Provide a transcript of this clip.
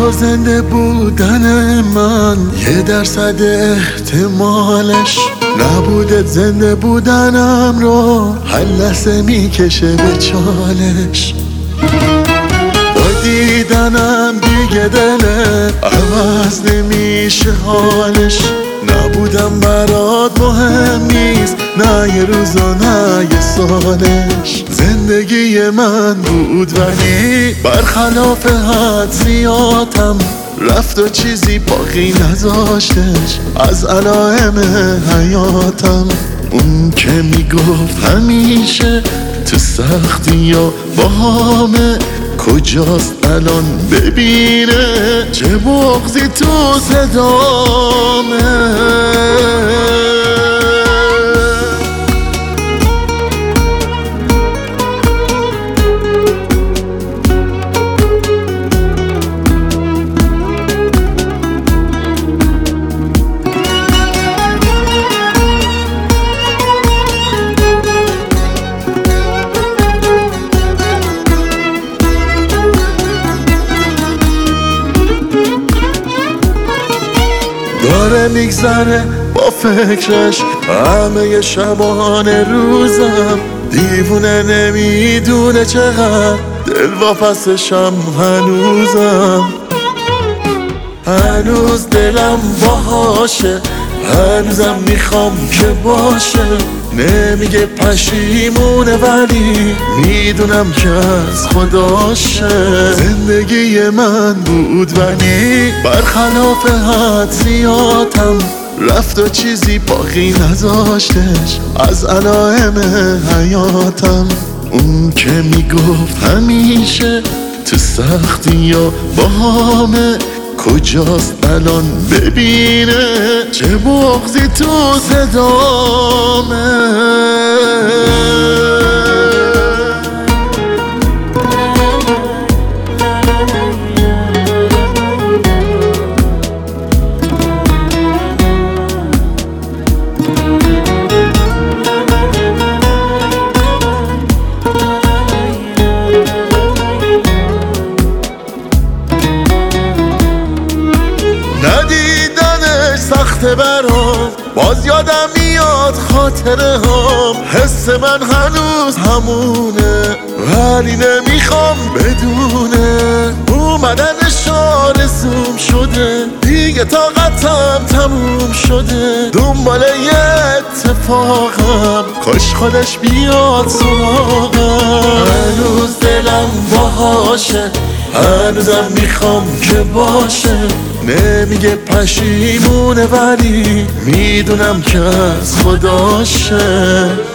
تو زنده بودن من 1% احتمالش، نبودت زنده بودنم رو هر لحظه میکشه به چالش. با دیدنم دیگه دلت عوض نمیشه حالش، نبودم برات مهم نیست، نه یه روز و نه یه سالش. زندگی من بود ولی برخلاف حد زیادم رفت و چیزی باقی نذاشتش از علائم حیاتم. اون که میگفت همیشه تو سختی یا با همه، کجاست الان ببینه چه بغضی تو صدامه. داره میگذره با فکرش همه شبانه روزم، دیوونه نمیدونه چقدر دل واپسشم هنوزم. هنوز دلم باهاشه، هنوزم میخوام که باشه، نمیگه پشیمونه ولی میدونم که از خداشه. زندگی من بود ولی برخلاف حد زیادم رفت و چیزی باقی نذاشتش از علائم حیاتم. اون که میگفت همیشه تو سختی یا با همه، کجاست الان ببینه چه بغضی تو صدامه. ندیدنش سخته برام، باز یادم میاد خاطره هم، حس من هنوز همونه ولی نمیخوام بدونه. اومدنش آرزوم شده، دیگه طاقتم تموم شده، دنبال یه اتفاقم، کاش خودش بیاد سراغم. هنوز دلم باهاشه، هنوزم میخوام که باشه، نمیگه پشیمونه ولی میدونم که از خداشه.